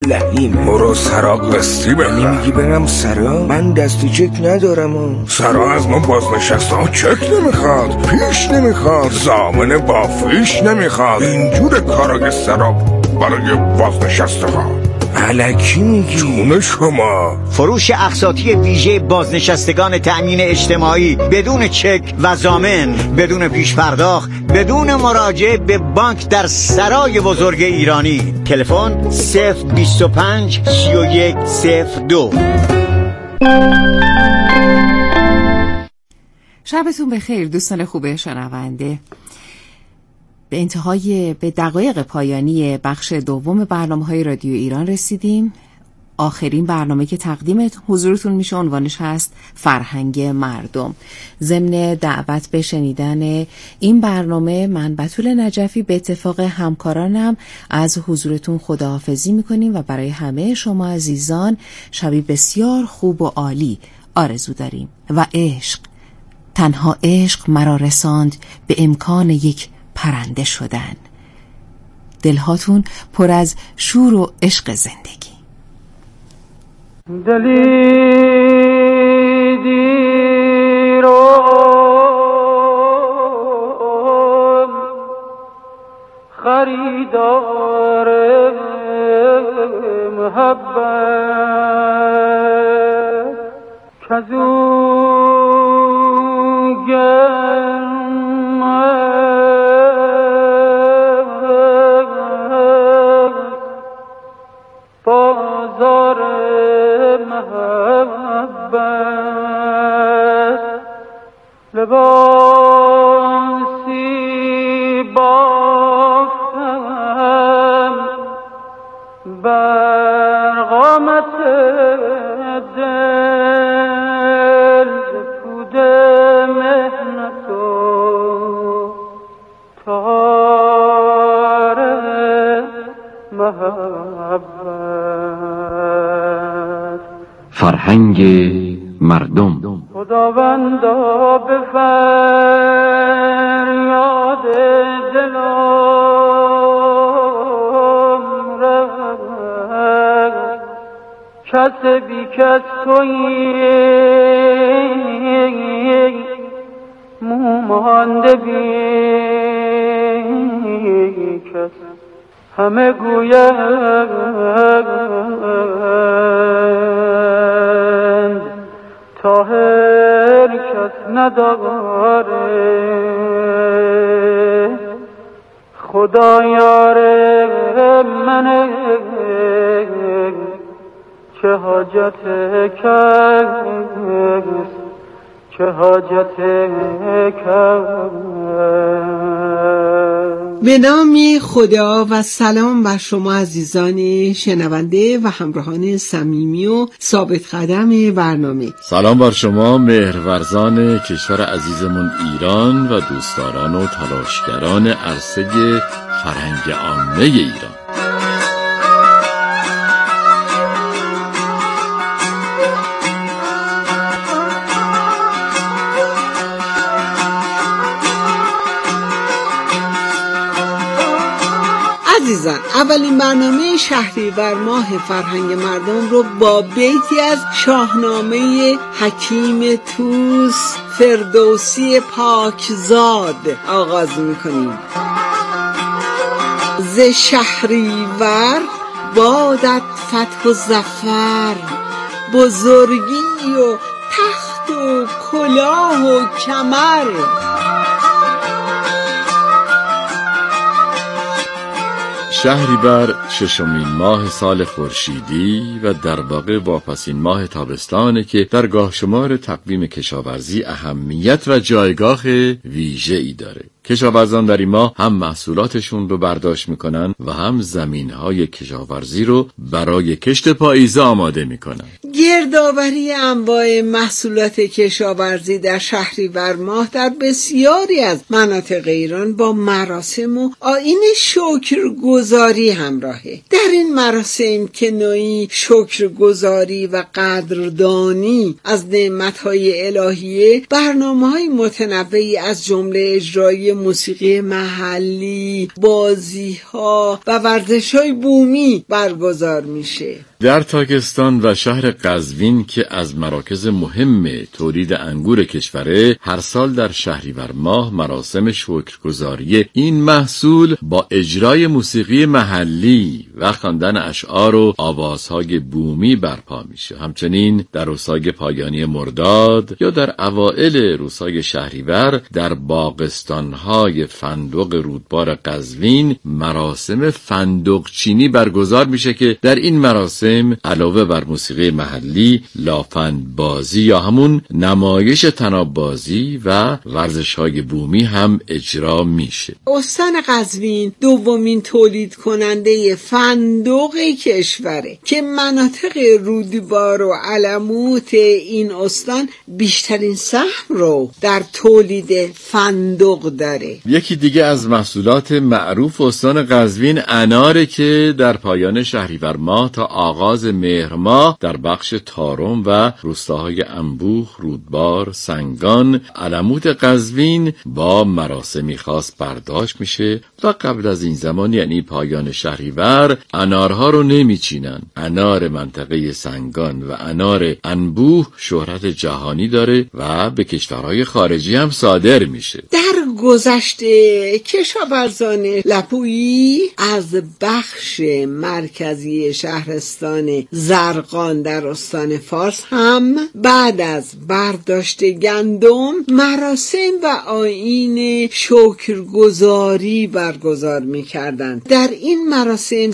لحیمه. برو سرا قسطی بخر. نمیگی برم سرا؟ من دست چک ندارم. سرا از ما بازنشسته ها چک نمیخواد، پیش نمیخواد، ضامن با فیش نمیخواد. اینجور کارای سرا برای بازنشسته ها. الکی میگی؟ جون شما. فروش اقساطی ویژه بازنشستگان تأمین اجتماعی بدون چک و ضامن، بدون پیش پرداخت، بدون مراجعه به بانک در سرای بزرگ ایرانی. تلفن 025 31 02. شبتون بخیر دوستان خوب شنونده. به دقایق پایانی بخش دوم برنامه‌های رادیو ایران رسیدیم. آخرین برنامه که تقدیم حضورتون میشه عنوانش هست فرهنگ مردم. ضمن دعوت به شنیدن این برنامه من بتول نجفی به اتفاق همکارانم از حضورتون خداحافظی میکنیم و برای همه شما عزیزان شبی بسیار خوب و عالی آرزو داریم. و عشق، تنها عشق مرا رساند به امکان یک پرنده شدن. دلهاتون پر از شور و عشق زندگی. دلی دیرم خریدار محبت کزو گرم بازار محبت لباسی بافتم بر قامت دل پود مهنت و تار محبت. فرهنگ مردم. خداوندا به فریاد دلم رفت کس بی کس تویی مومانده بی کس همه گویند طاهر کس نداره خدا یار منه چه حاجت کس چه حاجت کس. به نام خدا و سلام بر شما عزیزان شنونده و همراهان صمیمی و ثابت قدم برنامه. سلام بر شما مهرورزان کشور عزیزمون ایران و دوستداران و تلاشگران عرصه فرهنگ عامه ایران. عزیزان، اولین برنامه شهریور ماه فرهنگ مردم رو با بیتی از شاهنامه حکیم طوس فردوسی پاکزاد آغاز میکنیم. ز شهریور بادت فتح و ظفر، بزرگی و تخت و کلاه و کمر. شهریور ششمین ماه سال خورشیدی و در واقع واپسین ماه تابستانه که در گاه شمار تقویم کشاورزی اهمیت و جایگاه ویژه‌ای داره. کشاورزان در این ماه هم محصولاتشون رو برداشت میکنن و هم زمینهای کشاورزی رو برای کشت پاییزه آماده میکنن. گردآوری انواع محصولات کشاورزی در شهریور ماه در بسیاری از مناطق ایران با مراسم و آیین شکرگزاری همراهه. در این مراسم که نوعی شکرگزاری و قدردانی از نعمت‌های الهیه، برنامه‌های متنوعی از جمله اجرای موسیقی محلی، بازی‌ها و ورزش‌های بومی برگزار میشه. در تاکستان و شهر قزوین که از مراکز مهم تولید انگور کشوره، هر سال در شهریور ماه مراسم شکرگزاری این محصول با اجرای موسیقی محلی و خواندن اشعار و آوازهای بومی برپا میشه. همچنین در روزهای پایانی مرداد یا در اوائل روزهای شهریور در باغستان‌های فندق رودبار قزوین مراسم فندق چینی برگزار میشه که در این مراسم علاوه بر موسیقی محلی، لافند بازی یا همون نمایش طناب بازی و ورزش‌های بومی هم اجرا میشه. استان قزوین دومین تولید کننده فندق کشوره که مناطق رودبار و علموت این استان بیشترین سهم رو در تولید فندق داره. یکی دیگه از محصولات معروف استان قزوین اناره که در پایان شهریور ماه تا آغاز مهر ماه در بخش تارم و روستاهای انبوه، رودبار، سنگان، علموت قزوین با مراسمی خاص برداشت میشه و قبل از این زمان یعنی پایان شهریور انارها رو نمیچینن. انار منطقه سنگان و انار انبوه شهرت جهانی داره و به کشورهای خارجی هم صادر میشه. در گذشته کشاورزان لپویی از بخش مرکزی شهرستان زرقان در استان فارس هم بعد از برداشت گندم مراسم و آیین شکرگزاری برگزار می‌کردند. در این مراسم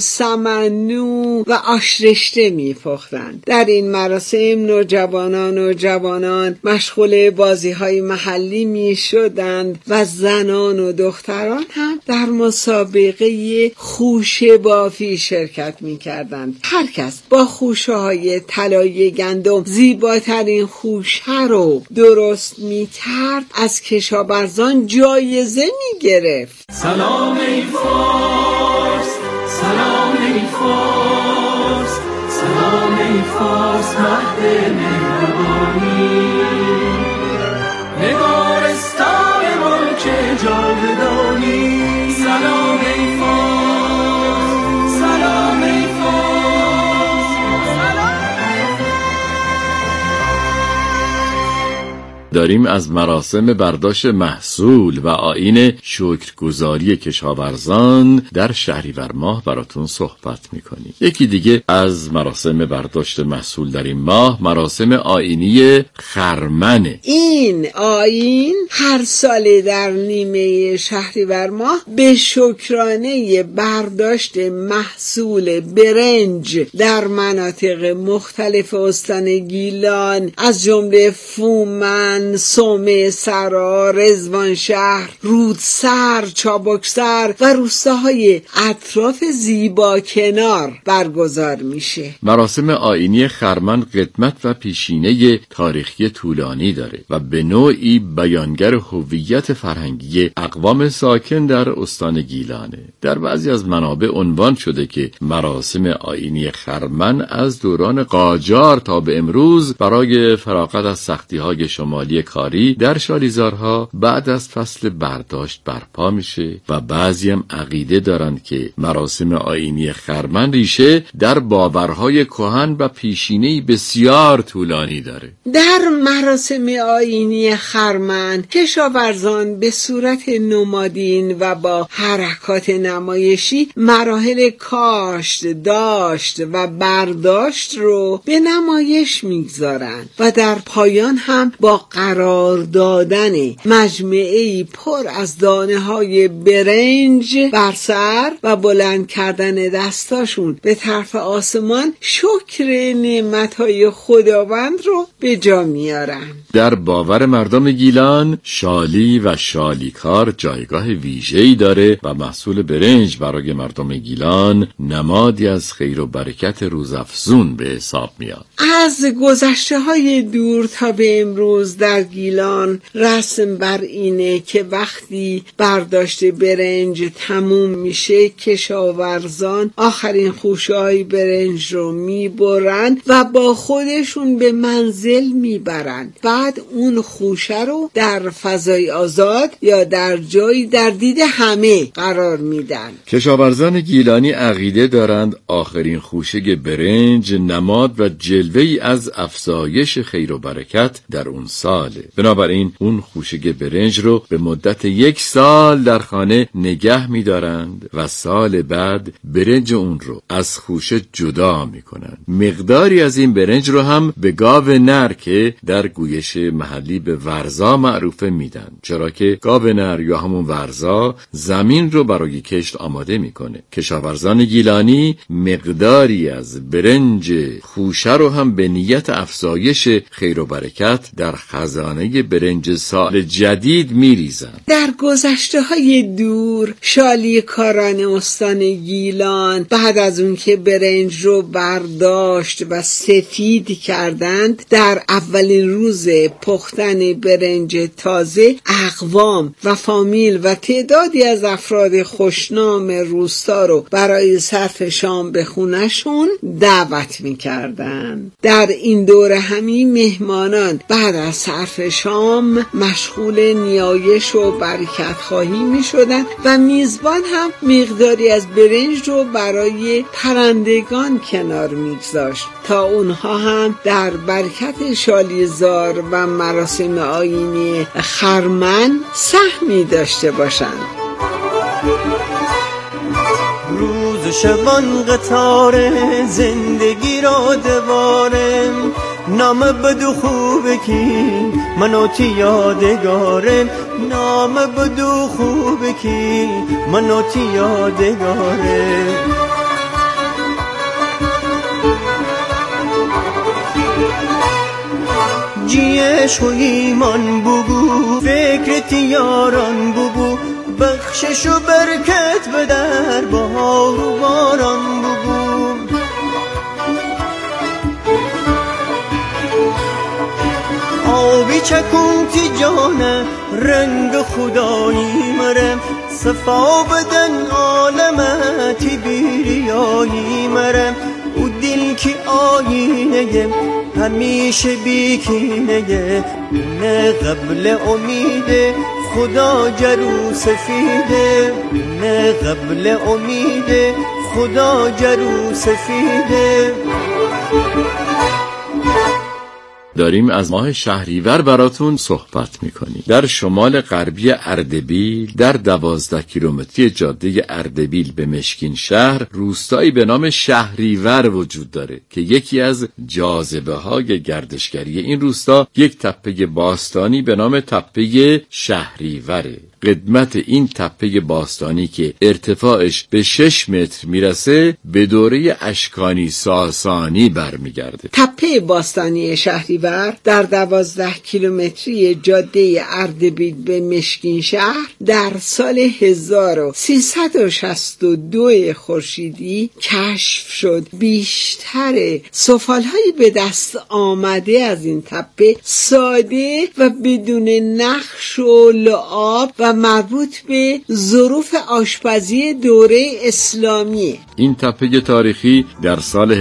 سمنو و آشرشته می‌پختند. در این مراسم نوجوانان و جوانان مشغول بازی‌های محلی می‌شدند و زنان و دختران هم در مسابقه خوشه بافی شرکت می‌کردند. هر کس با خوشه‌های طلایی گندم زیباترین خوشه رو درست می‌کرد از کشاورزان جایزه می‌گرفت. سلام ای فارس، سلام ای فارس، سلام ای فارس، مهد مهربانی، نگارستان ملک جاودانی. سلام ای فارس، سلام ای فارس، سلام ای داریم از مراسم برداشت محصول و آیین شکرگزاری کشاورزان در شهریور ماه براتون صحبت میکنیم. یکی دیگه از مراسم برداشت محصول در این ماه مراسم آیینی خرمنه. این آیین هر سال در نیمه شهریور ماه به شکرانه برداشت محصول برنج در مناطق مختلف استان گیلان از جمله فومن، سومه سرا، رضوان شهر، رودسر، چابکسر و روستاهای اطراف زیبا کنار برگزار میشه. مراسم آیینی خرمن قدمت و پیشینه تاریخی طولانی داره و به نوعی بیانگر هویت فرهنگی اقوام ساکن در استان گیلانه. در بعضی از منابع عنوان شده که مراسم آیینی خرمن از دوران قاجار تا به امروز برای فراغت از سختی‌های شمالی کاری در شالیزارها بعد از فصل برداشت برپا میشه و بعضی هم عقیده دارند که مراسم آیینی خرمن ریشه در باورهای کهن و پیشینه‌ای بسیار طولانی داره. در مراسم آیینی خرمن کشاورزان به صورت نمادین و با حرکات نمایشی مراحل کاشت، داشت و برداشت رو به نمایش میگذارند و در پایان هم با قرار دادن مجمعه‌ای پر از دانه‌های برنج بر سر و بلند کردن دستاشون به طرف آسمان شکر نعمت‌های خداوند رو به جا میارن. در باور مردم گیلان شالی و شالیکار جایگاه ویژه‌ای داره و محصول برنج برای مردم گیلان نمادی از خیر و برکت روزافزون به حساب میاد. از گذشته‌های دور تا به امروز در گیلان رسم بر اینه که وقتی برداشت برنج تموم میشه کشاورزان آخرین خوشه‌های برنج رو میبرن و با خودشون به منزل میبرن. بعد اون خوشه رو در فضای آزاد یا در جایی در دید همه قرار میدن. کشاورزان گیلانی عقیده دارند آخرین خوشه برنج نماد و جلوه‌ای از افزایش خیر و برکت در اون ساله. بنابراین اون خوشه برنج رو به مدت 1 سال در خانه نگه می‌دارند و سال بعد برنج اون رو از خوشه جدا می‌کنند. مقداری از این برنج رو هم به گاو نر که در گویش محلی به ورزا معروفه میدن، چرا که گاو نر یا همون ورزا زمین رو برای کشت آماده میکنه. کشاورزان گیلانی مقداری از برنج خوشه رو هم به نیت افزایش خیر و برکت در خزانه برنج سال جدید میریزن. در گذشته‌های دور شالیکاران استان گیلان بعد از اون که برنج رو برداشت و سفید کردند، در اولین روز پختن برنج تازه اقوام و فامیل و تعدادی از افراد خوشنام روستا رو برای صرف شام به خونه‌شون دعوت می‌کردن. در این دوره همی مهمانان بعد از صرف شام مشغول نیایش و برکت خواهی می‌شدند و میزبان هم مقداری از برنج رو برای پرندگان کنار می‌گذاشت تا اونها هم در برکت شالیزار و مراسم آیینی خرمن سهمی داشته باشند. روز شبان قطار زندگی را دوارم، نام بدو خوبه کی منو تی یادگارم، نام بدو خوبه کی منو تی یادگارم. جیش و ایمان بگو فکرت یاران بگو، بخشش و برکت به در بهار و باران بگو. آبی چکون تی جانه رنگ خدایی مرم، صفا بدن عالمتی بیریایی مرم. او دل کی آینه همیشه بیکینه، نه قبل امید خدا جرو سفیده، نه قبل امید خدا جرو سفیده. داریم از ماه شهریور براتون صحبت میکنیم. در شمال غربی اردبیل در 12 کیلومتری جاده اردبیل به مشکین شهر روستایی به نام شهریور وجود داره که یکی از جاذبه های گردشگری این روستا یک تپه باستانی به نام تپه شهریوره. قدمت این تپه باستانی که ارتفاعش به 6 متر میرسه به دوره اشکانی ساسانی برمیگرده. تپه باستانی شهریور در 12 کیلومتری جاده اردبیل به مشکین شهر در سال 1362 خورشیدی کشف شد. بیشتر سفالهای به دست آمده از این تپه ساده و بدون نقش و لعاب و مربوط به ظروف آشپزی دوره اسلامی. این تپه تاریخی در سال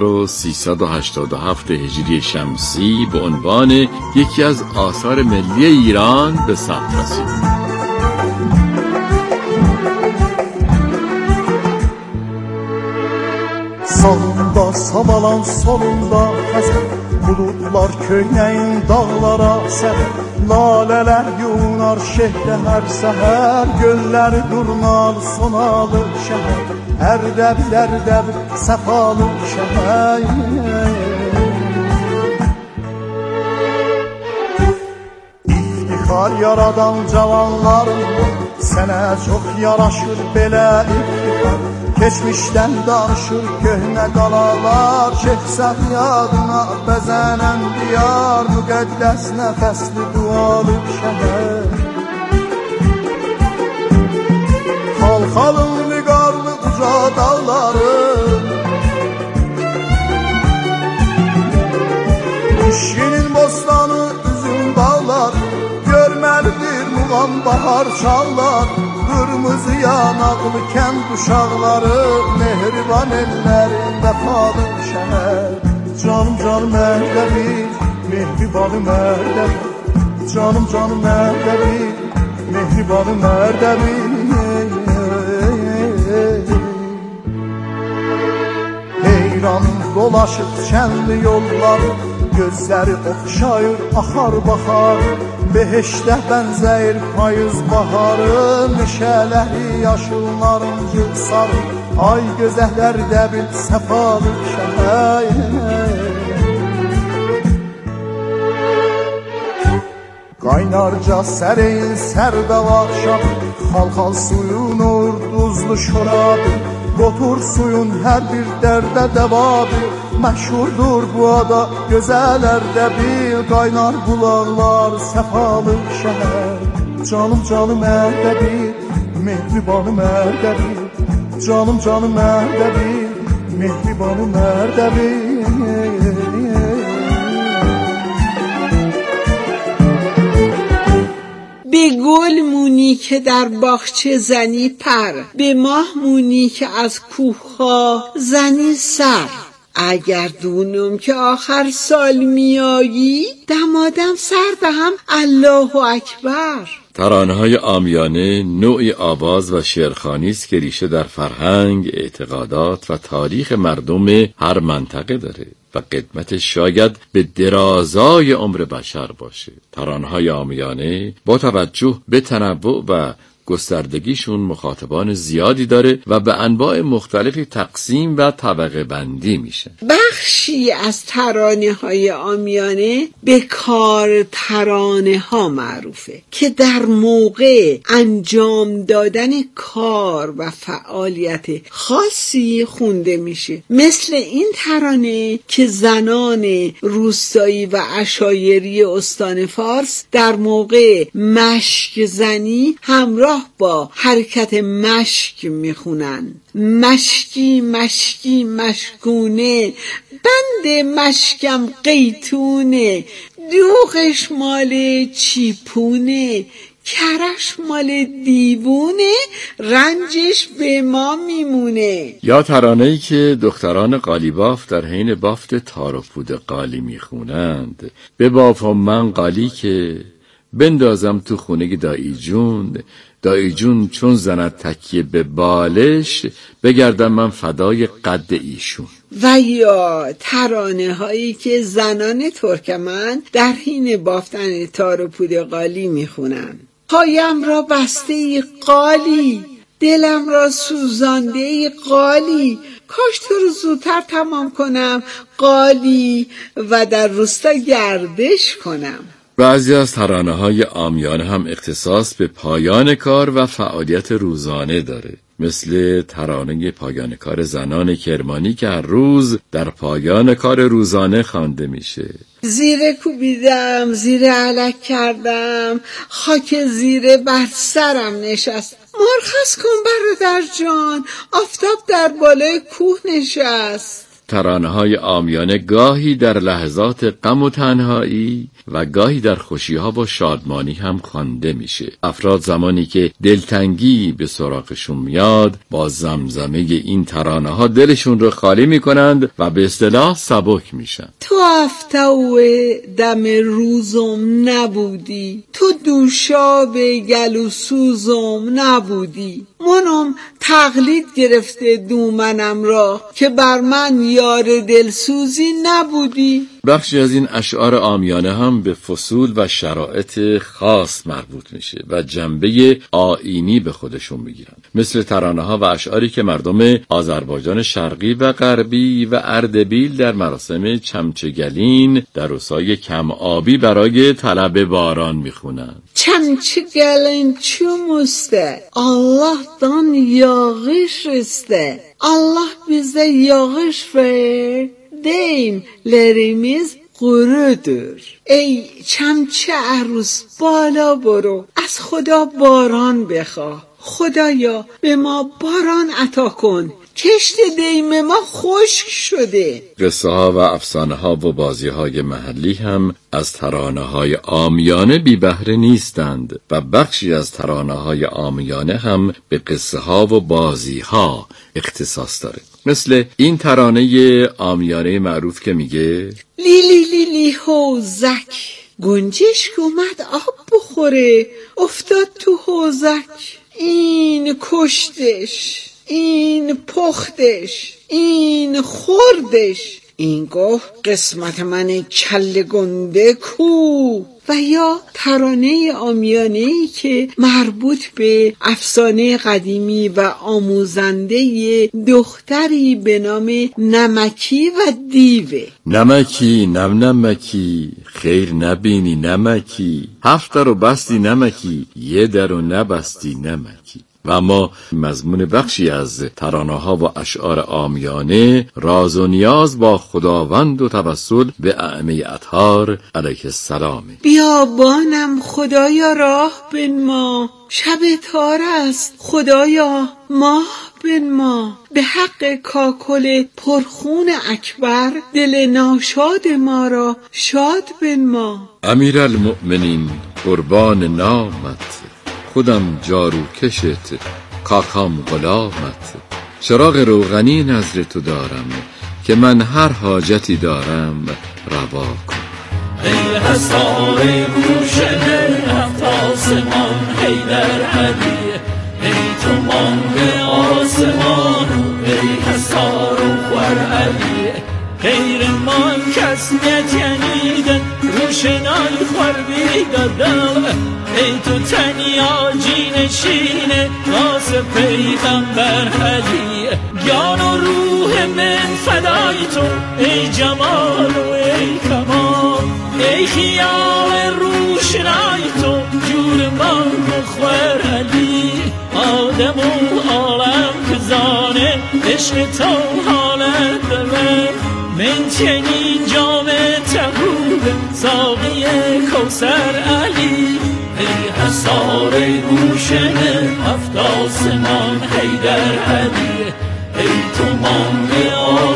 1387 هجری شمسی به عنوان یکی از آثار ملی ایران به ثبت رسید. Sağında savalan solunda xəzər, buludlar köynəyin dağlara səbər, lalələr yunar şehdə hər səhər, göllər durnalı sonalı şəhər, ərdəb səfalı şəhər. yaradan cavanlarım, sənə çox yaraşır belə iftixar. Keçmişdən danışır köhnə qalalar, çəksən yadına bəzənən diyar, müqəddəs nəfəsli dualı şəhər. Xalxalın vüqarlı uca dağları, Şirin bostanı, üzüm bağlar, görməlidir muğam bahar çallar. Qırmızı yanaqlı kənd uşaqları, mehriban ellərin vəfalı şəhər. Canım canım Ərdəbil, mehribanım Ərdəbil, canım canım Ərdəbil, mehribanım Ərdəbil. Heyranım dolaşıb şənli yolları, gözləri oxşayır, axar baxar. Beheşdə bənzəyir payız baharı, meşələri yaşıl narıncı sarı. Ay gözəllər Dəbil səfalı şəhər. Qaynarca səreyin sərdava axşam, xalxal suyun duzlu şorabı. Qotur suyun hər bir dərdə dəvabi, məşhurdur bu ada gözəl Ərdəbil. Qaynar bulaqlar səfalı şəhər. Canım canım Ərdəbil, mehribanım Ərdəbil, canım canım Ərdəbil, mehribanım Ərdəbil. به گل مونی که در باغچه زنی پر، به ماه مونی که از کوه‌ها زنی سر. اگر دونم که آخر سال میایی، دمادم سر دهم الله اکبر. ترانه‌های عامیانه نوعی آواز و شعرخوانی است که ریشه در فرهنگ، اعتقادات و تاریخ مردم هر منطقه داره و قدمتش شاید به درازای عمر بشر باشه. ترانه‌های عامیانه با توجه به تنوع و گستردگیشون مخاطبان زیادی داره و به انواع مختلفی تقسیم و طبقه بندی میشه. بخشی از ترانه‌های عامیانه به کار ترانه‌ها معروفه که در موقع انجام دادن کار و فعالیت خاصی خونده میشه، مثل این ترانه که زنان روستایی و عشایری استان فارس در موقع مشک زنی همراه با حرکت مشک میخونن. مشکی مشکی مشکونه، بند مشکم قیتونه، دوغش مال چیپونه، کرش مال دیوونه، رنجش به ما میمونه. یا ترانه‌ای که دختران قالیباف در حین بافت تار و پود قالی میخونند. به بافم من قالی که بندازم تو خونه دایی جون، دایی جون چون زند تکیه به بالش، بگردم من فدای قد ایشون. و یا ترانه هایی که زنان ترکمن در حین بافتن تار و پود قالی میخونن. پایم را بسته ای قالی، دلم را سوزانده ای قالی، کاش تو رو زودتر تمام کنم قالی و در روستا گردش کنم. بعضی از ترانه‌های عامیانه هم اختصاص به پایان کار و فعالیت روزانه داره، مثل ترانه پایان کار زنان کرمانی که هر روز در پایان کار روزانه خوانده میشه. زیره کوبیدم، زیره علک کردم، خاک زیره بر سرم نشست. مرخص کن برادر جان، آفتاب در بالای کوه نشست. ترانه‌های عامیانه گاهی در لحظات غم و تنهایی و گاهی در خوشی‌ها و شادمانی هم خوانده میشه. افراد زمانی که دلتنگی به سراغشون میاد با زمزمه این ترانه‌ها دلشون رو خالی میکنند و به اصطلاح سبک میشن. تو افتاو دم روزم نبودی، تو دوشاب گلو سوزم نبودی، منم تقلید گرفته دومنم را که بر من یار دلسوزی نبودی. بخشی از این اشعار عامیانه هم به فصول و شرایط خاص مربوط میشه و جنبه آیینی به خودشون میگیرن، مثل ترانه‌ها و اشعاری که مردم آذربایجان شرقی و غربی و اردبیل در مراسم چمچگلین در روزهای کم آبی برای طلب باران میخونن. Çemçigəlin çümüstə, Allah'tan yağış iste. Allah bize yağış ver, deyimlerimiz qurudur. Ey çemçi عروس بالا برو، از خدا باران بخواه. خدایا به ما باران عطا کن، کشت دیم ما خشک شده. قصه ها و افسانه ها و بازی های محلی هم از ترانه های عامیانه بی بهره نیستند و بخشی از ترانه های عامیانه هم به قصه ها و بازی ها اختصاص داره، مثل این ترانه عامیانه معروف که میگه لیلی لیلی حوزک، گنجشک اومد آب بخوره، افتاد تو حوزک. این کشتش، این پختش، این خوردش. این گفت قسمت من کله گنده کو. و یا ترانه عامیانه‌ای که مربوط به افسانه قدیمی و آموزنده دختری به نام نمکی و دیوه. نمکی نم نمکی خیر نبینی نمکی، 7 در رو بستی نمکی 1 در رو نبستی نمکی. و اما مضمون بخشی از ترانه‌ها و اشعار عامیانه راز و نیاز با خداوند و توسل به ائمه اطهار علیه السلام. بیابانم خدایا راه بنما، شب تار است خدایا ماه بنما. به حق کاکل پرخون اکبر، دل ناشاد ما را شاد بنما. امیرالمؤمنین قربان نامت، خودم جارو کشت کاکام غلامت. چراغ روغنی نظر تو دارم که من هر حاجتی دارم روا کن. ای حسار روشن هفت آسمان حیدر علی، ای تو مانگ آسمان، ای حسار و خور علی. غیر من کس نتینیدن روشنای خور بیدادم، ای تو تنیا جینشین راس پیغمبر علی. جان و روح من فدای تو ای جمال و ای کمال، ای خیال روشنای تو جور من خور علی. آدم و عالم که زانه عشق تو حالت داره، من چنین جام تقوب ساقی کوثر علی. ای حسار روشن هفت آسمان حیدر علی، ای تو مانگ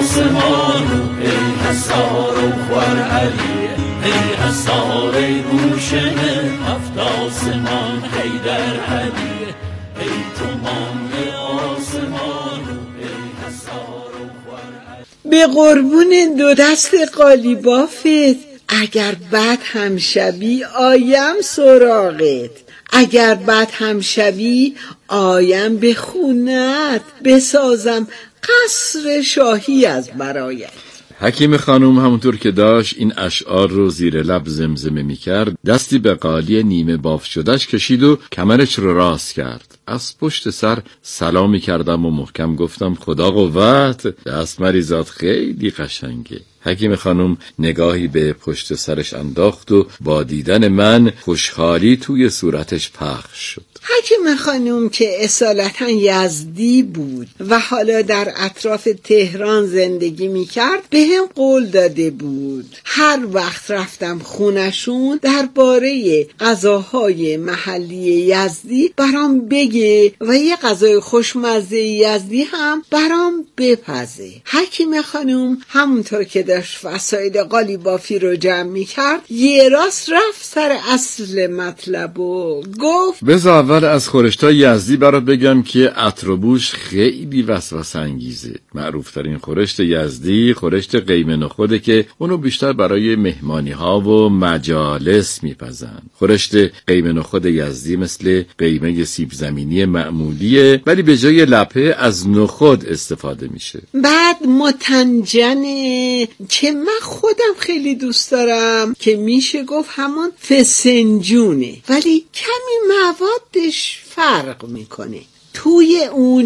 آسمان، ای حسار و خور علی. ای حسار روشن هفت آسمان حیدر علی، ای تو مانگ آسمان، ای حسار و خور علی. به قربون دو دست قالیبافت، اگر بد هم شبی آیم سراغت. اگر بد هم شبی آیم به خونت، بسازم قصر شاهی از برایت. حکیم خانم همونطور که داشت این اشعار رو زیر لب زمزمه می کرد، دستی به قالی نیمه باف شدهش کشید و کمرش رو راست کرد. از پشت سر سلامی کردم و محکم گفتم خدا قوت، دست مریزات خیلی قشنگه. حکیم خانم نگاهی به پشت سرش انداخت و با دیدن من خوشحالی توی صورتش پخش شد. حکیم خانم که اصالتا یزدی بود و حالا در اطراف تهران زندگی میکرد، به هم قول داده بود هر وقت رفتم خونشون درباره غذاهای محلی یزدی برام بگه و یه غذای خوشمزه یزدی هم برام بپزه. حکیم خانم همونطور که داشت وسایل قالیبافی رو جمع میکرد، یه راست رفت سر اصل مطلب و گفت بذار اول از خورشتای یزدی برات بگم که عطر و بوش خیلی وسوسه انگیزه. معروف ترین خورشت یزدی خورشت قیم نخوده که اونو بیشتر برای مهمانی ها و مجالس میپزن. خورشت قیم نخود یزدی مثل قیمه سیب زمینی زمینی معمولیه، ولی به جای لپه از نخود استفاده میشه. بعد متنجنه که من خودم خیلی دوست دارم، که میشه گفت همون فسنجونه، ولی کمی موادش فرق میکنه. توی اون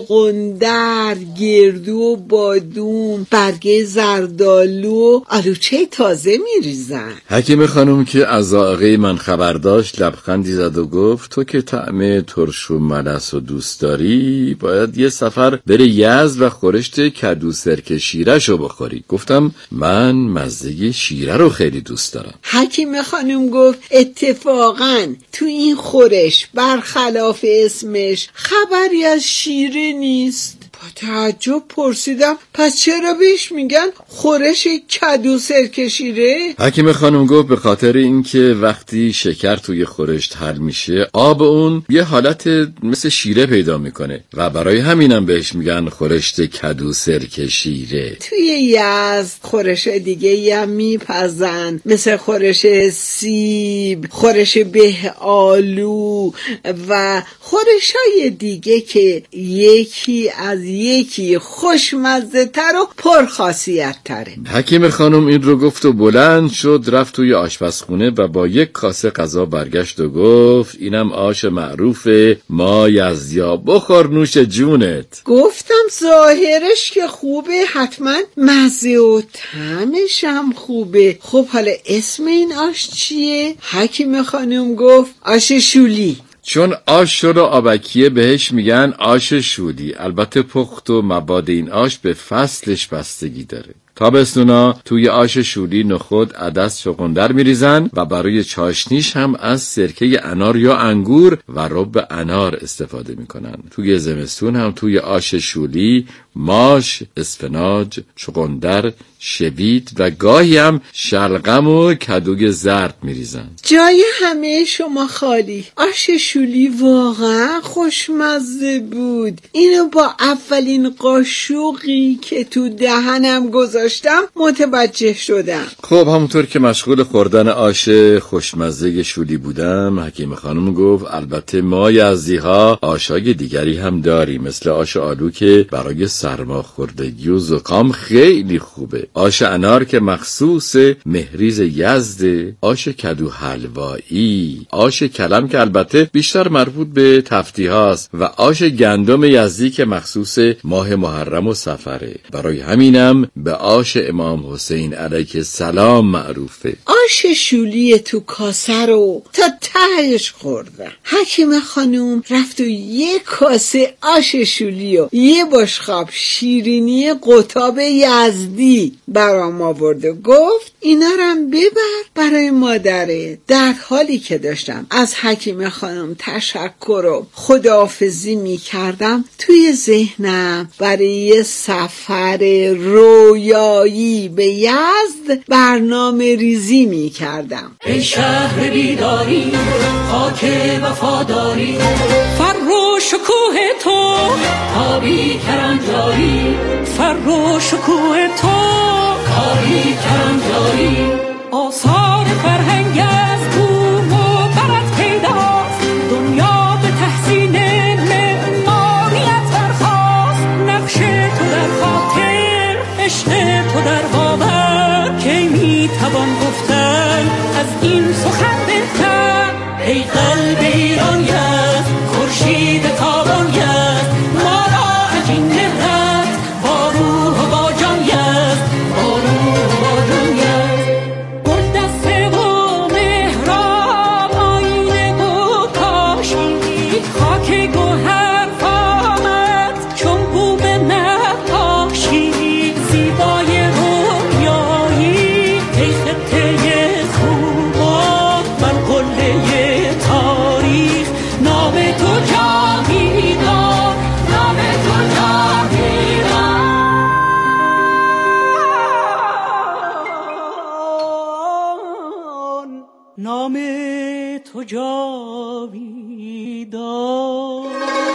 چغندر، گردو و بادوم، برگه زردالو، آلوچه تازه میریزن. حکیم خانم که از ذائقه من خبر داشت لبخندی زد و گفت تو که طعم ترش و ملس و دوست داری باید یه سفر بره یزد و خورشت کدو سرکه شیره‌شو بخوری. گفتم من مزه شیره رو خیلی دوست دارم. حکیم خانم گفت اتفاقاً تو این خورش برخلاف اسمش خبری از شیره نیست. با تعجب پرسیدم پس چرا بهش میگن خورش کدو سرکه شیره؟ حکیم خانم گفت به خاطر اینکه وقتی شکر توی خورشت حل میشه آب اون یه حالت مثل شیره پیدا میکنه و برای همینم بهش میگن خورشت کدو سرکه شیره. توی یزد خورش دیگه هم میپزن، مثل خورش سیب، خورش به آلو و خورشای دیگه که یکی از یکی خوشمزه تر و پرخاصیت تره. حکیم خانم این رو گفت و بلند شد رفت توی آشپزخونه و با یک کاسه غذا برگشت و گفت اینم آش معروف ما یزدیا، بخور نوش جونت. گفتم ظاهرش که خوبه، حتما مزه و طعمش هم خوبه. خب حالا اسم این آش چیه؟ حکیم خانم گفت آش شولی. چون آش شد و آبکیه بهش میگن آش شولی. البته پخت و مباد این آش به فصلش بستگی داره. تابستونا توی آش شولی نخود، عدس، چغندر میریزن و برای چاشنیش هم از سرکه انار یا انگور و رب انار استفاده میکنن. توی زمستون هم توی آش شولی ماش، اسفناج، چغندر، شوید و گاهی هم شلغم و کدوی زرد میریزن. جای همه شما خالی. آش شولی واقعا خوشمزه بود. اینو با اولین قاشقی که تو دهنم گذاشتم متوجه شدم. خب همونطور که مشغول خوردن آش خوشمزه شولی بودم، حکیم خانم گفت البته ما یزدی‌ها آشای دیگری هم داریم، مثل آش آلو که برای سرماخوردگی و زکام خیلی خوبه، آش انار که مخصوص مهریز یزده، آش کدو حلوایی، آش کلم که البته بیشتر مربوط به تفتی هاست و آش گندم یزدی که مخصوص ماه محرم و صفره. برای همینم به آش امام حسین علیه السلام معروفه. آش شولی تو کاسه رو تا تهش خوردم. حکیم خانوم رفت و یک کاسه آش شولی و یه بشقاب شیرینی قطاب یزدی برام آورد و گفت اینا رم ببر برای مادره. در حالی که داشتم از حکیم خانم تشکر و خداحافظی می کردم، توی ذهنم برای یه سفر رویایی به یزد برنامه ریزی می کردم. ای شهر بیداری، خاک وفاداری، فر و شکوه تو آبی کرانجاری، فر و شکوه تو آبی کرانجاری، آثار فرهنگ از بوم و برد پیداست، دنیا به تحسین معماریت برخاست، نقش تو در خاطر، عشق تو در باور، کی میتوان گفتن از این سخن بهتر. ای قلب ایران یزد، خورشید تابان یزد، ما را عجین نهد با روح و با جان یزد، با روح و با جان یزد. گل دسته و مهراب آینه و کاشی، خاک گوهر آمد چون بوم نقاشی، زیبای رویایی ای خطه خوبان، من قله تاریخ، نام تو جاویدان، نام تو جاویدان، نام تو جاویدان.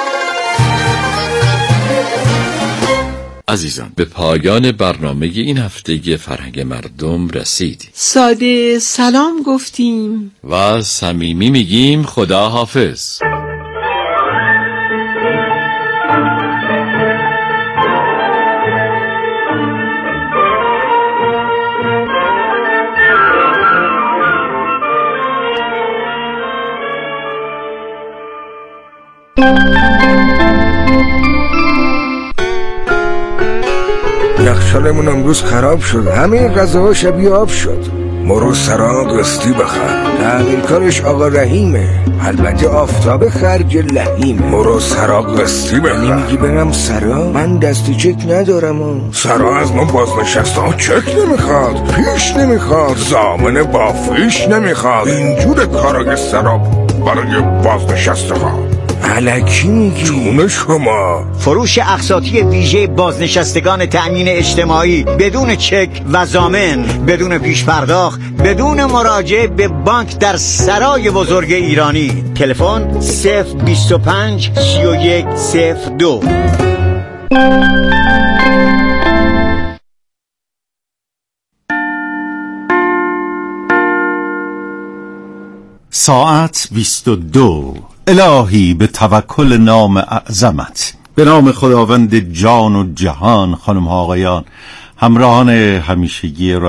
عزیزان به پایان برنامه این هفته فرهنگ مردم رسیدیم. ساده سلام گفتیم و صمیمی میگیم خدا حافظ. یخچالمون امروز خراب شد، همه غذاها شبیه آب شد. مرو سرا قسطی بخر. تغییرکارش آقا رحیمه، البته آفتاب خرج لحیمه. مرو سرا قسطی بخر. نمیگی برم سرا؟ من دست چک ندارم. سرا از ما بازنشسته ها چک نمیخواد، پیش نمیخواد، ضامن با فیش نمیخواد. اینجور کارای سرا برای بازنشسته ها. الکی میگی؟ جون شما. فروش اقساطی ویژه بازنشستگان تأمین اجتماعی بدون چک و ضامن، بدون پیش پرداخت، بدون مراجعه به بانک در سرای بزرگ ایرانی. تلفن 025 31 02. ساعت 22. الهی به توکل نام اعظمت، به نام خداوند جان و جهان. خانم ها آقایان، همراهان همیشگی